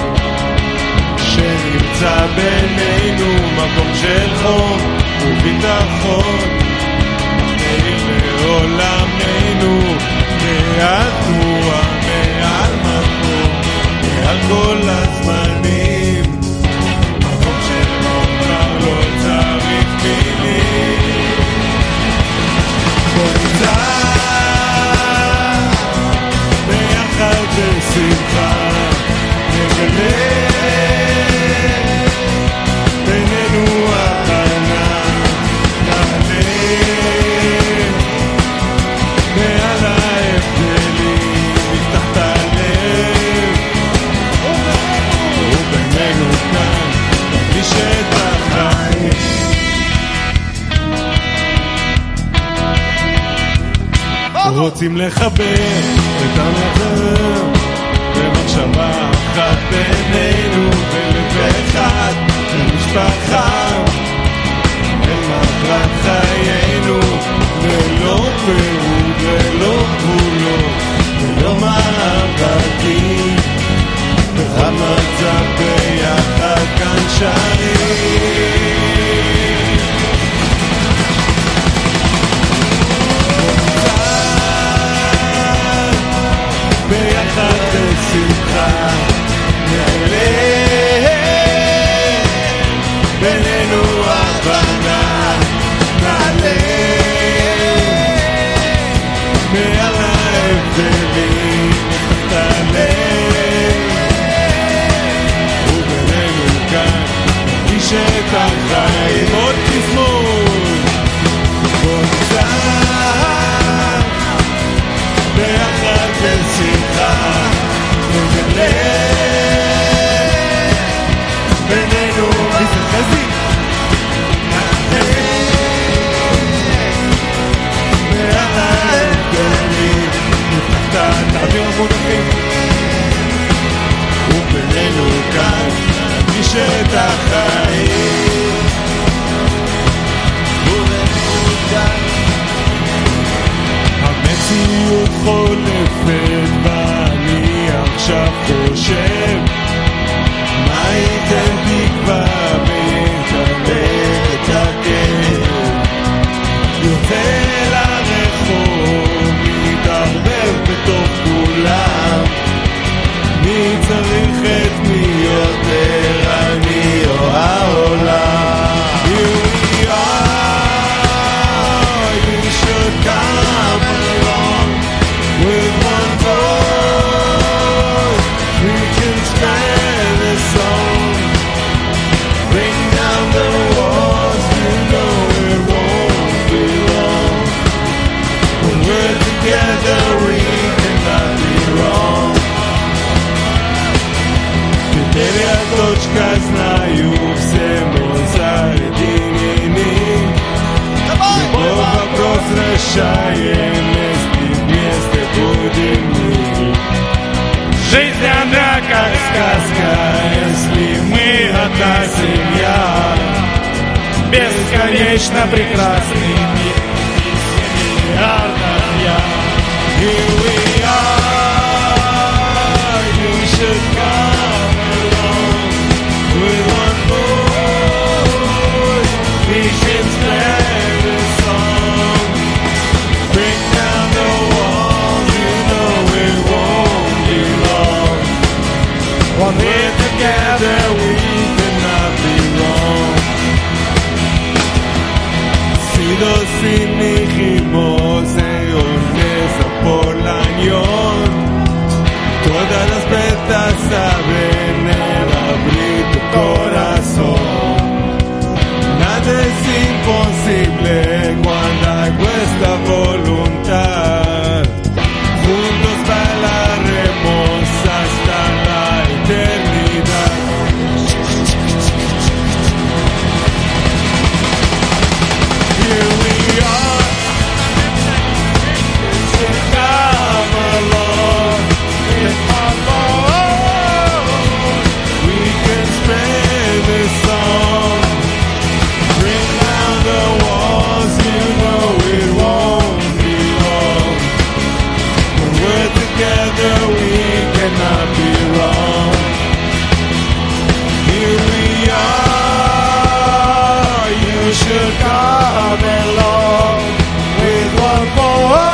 שנמצא בינינו, מקום של חום וביטחון, מאיר לעולמנו, מעל תנועה, מעל מקום, מעל כל הזמנים, מקום שלא כבר לא צריך מילים. בוא נמצא בשמחה, נגלה בינינו הבנה, נעלה מעל ההבדלים, נפתח את הלב, ובינינו כאן נרגיש את החיים. רוצים לחבר את המחר במחשבה אחת בינינו, בלב אחד במשפחה, אל מטרת חיינו, ללא פירוד, ללא גבולות, ללא מאבקים, במצב ביחד כאן שרים. ביחד בשמחה נעלה בינינו הבנה, נעלה מעל ההבדלים, נעלה ובינינו כאן נרגיש את החיים. עוד תזמון בוא נצא ביחד בשמחה бесконечно прекрасный мир. Here we are, you should come along with one voice. We should spread this song, bring down the walls, you know it won't be long. When we're together, we cannot be wrong. Si dos finijimos por la unión, todas las puertas abren el abrir tu corazón. Nada es imposible cuando hay vuestra voluntad. Juntos bailaremos hasta la eternidad. Here we are. Come along, come along. We can spread this song, bring down the walls. You know it won't be long. When we're together, we cannot be wrong. Here we are. You should come along with one voice.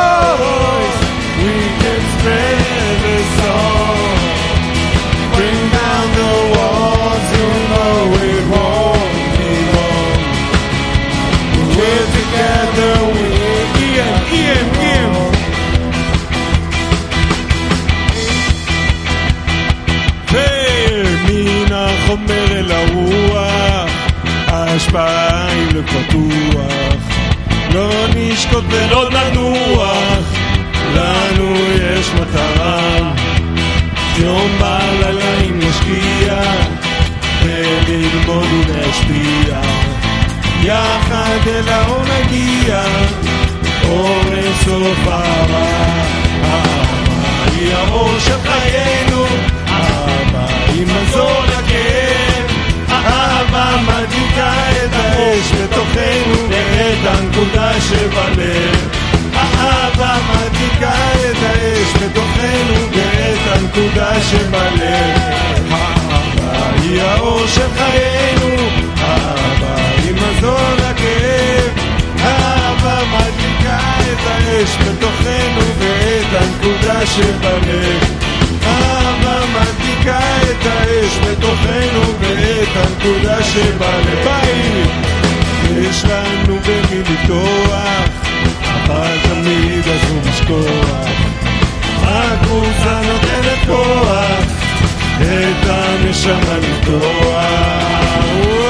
חומר אל הרוח, ההשפעה היא לפתוח, לא נשקוט ולא ננוח, לנו יש מטרה, יום בלילה אם נשקיע, וללמוד ולהשפיע, יחד אל האור נגיע, אור אינסוף אהבה, אהבה היא האור של חיינו, אהבה היא מזור לכאב, אהבה מדליקה את האש בתוכנו ואת הנקודה שבלב, אהבה מדליקה את האש בתוכנו ואת הנקודה שבלב, אהבה היא האור של חיינו, אהבה היא מזור לכאב, אהבה מדליקה את האש בתוכנו ואת הנקודה שבלב, אהבה מדליקה את האש בתוכנו ואת הנקודה שבלב. יש לנו במי לפתוח, אבל תמיד אסור לשכוח, הקבוצה נותנת כוח, את הנשמה לפתוח.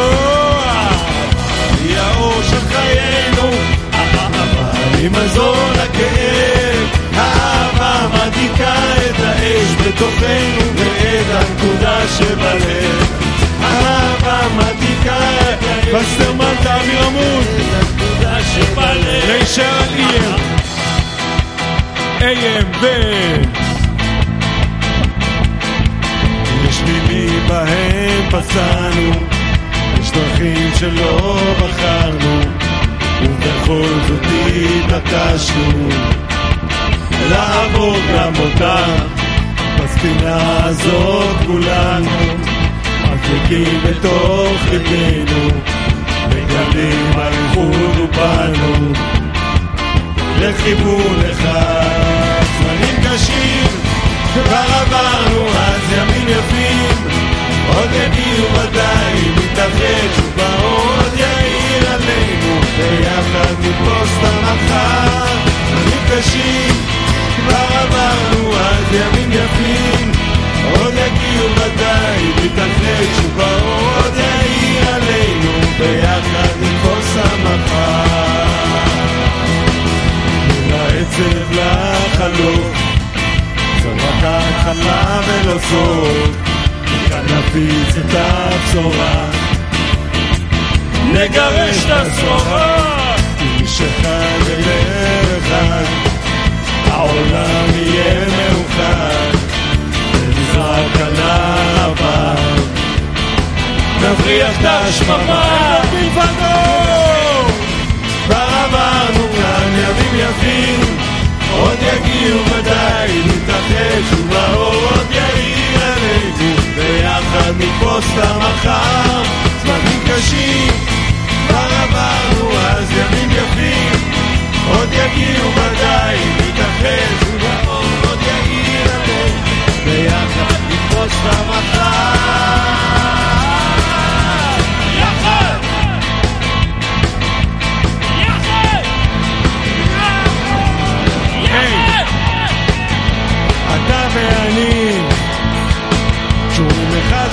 היא האור של חיינו, אהבה היא מזור לכאב, אהבה מדליקה את האש בתוכנו ואת הנקודה שבלב, אהבה מדליקה את האש בסרמן תאמיר עמוד הנקודה שבלב, להישאר על איים איים ו יש מילים בהם פסענו, יש דרכים שלא בחרנו, ובכל זאת התעקשנו לעבור גם אותה, בספינה הזאת כולנו מחזיקים בתוך ליבנו, מגלים הייחוד ובנו לכיוון אחד. זמנים קשים כבר עברנו, אז ימים יפים עוד יגיעו ודאי, מתאחד ובעוד יאיר עלינו, ביחד נתפוס את המחר. זמנים קשים כבר עברנו, אז ימים יפים עוד יגיעו ודאי, מתאחד ובעוד יאיר עלינו, ביחד נתפוס המחר. מן העצב לחלוף, זו רק ההתחלה ולא סוף, כאן נפיץ את הבשורה, נגרש את הסחורה, איש אחד ולב אחד, העולם יהיה מאוחד, ונזרק על העבר, נבריח את השממה בלבדו.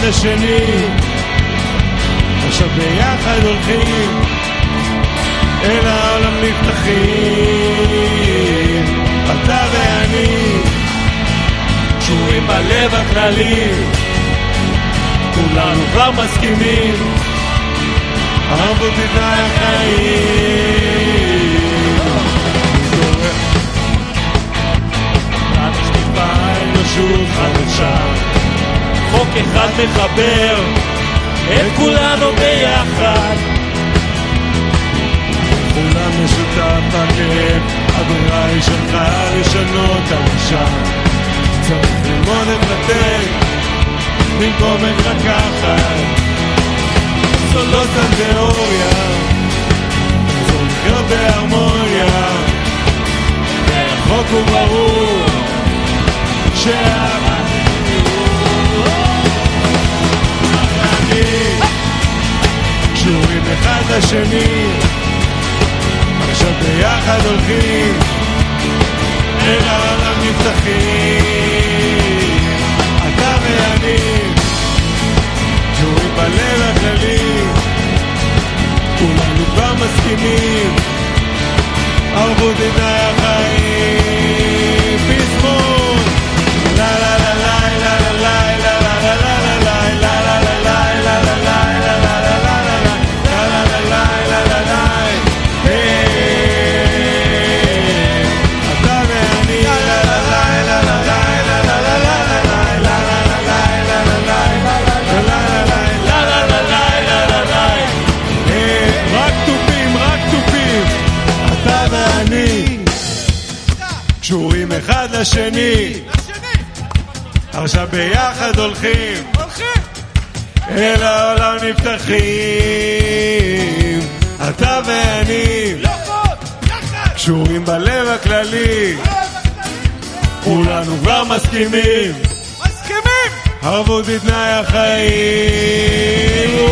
לשני, עכשיו ביחד הולכים אל העולם נפתחים, אתה ואני קשורים בלב הכללי, כולנו כבר מסכימים, ערבות איתה החיים. מתעורר כאן משטיפה אנושות חדשה, חוק אחד מחבר את כולנו ביחד, כולם משותף הכאב, הברירה היא שלך לשנות הגישה, צריך ללמוד את לתת במקום את לקחת, זו לא סתם תיאוריה, זו לחיות בהרמוניה, והחוק הוא ברור שהאהבה קשורים אחד לשני, עכשיו ביחד הולכים אל העולם נפתחים, אתה ואני קשורים בלב הכללי, כולנו כבר מסכימים, ערבות איתה החיים. פזמון לה לה לה לה לה לה לה לה לה קשורים אחד לשני, עכשיו ביחד הולכים אל העולם נפתחים, אתה ואני קשורים בלב הכללי, כולנו כבר מסכימים, ערבות היא תנאי החיים.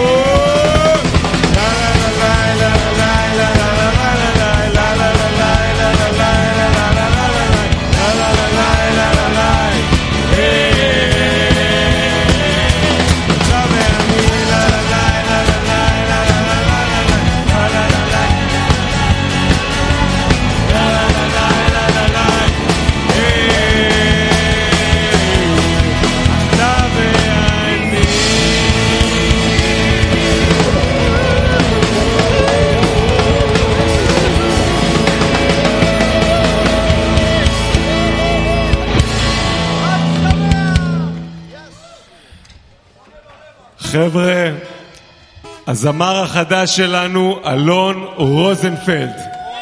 חבר'ה, הזמר החדש שלנו אלון רוזנפלד.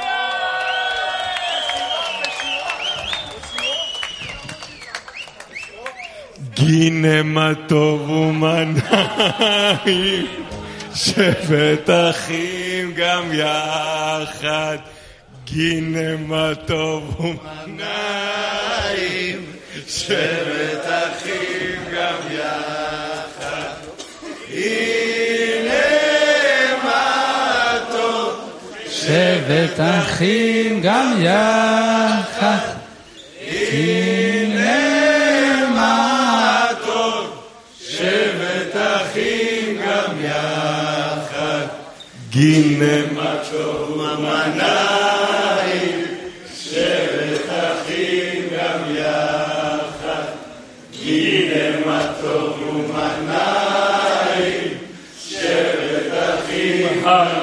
גינה מה טוב ומנעים, שבת אחים גם יחד, גינה מה טוב ומנעים, שבת אחים גם יחד, הנה מה טוב, שבת אחים גם יחד, הנה מה טוב, שבת אחים גם יחד, גינה מה טוב ומנעים, שבת אחים גם יחד, גינה מה טוב ומנעים, שבת אחים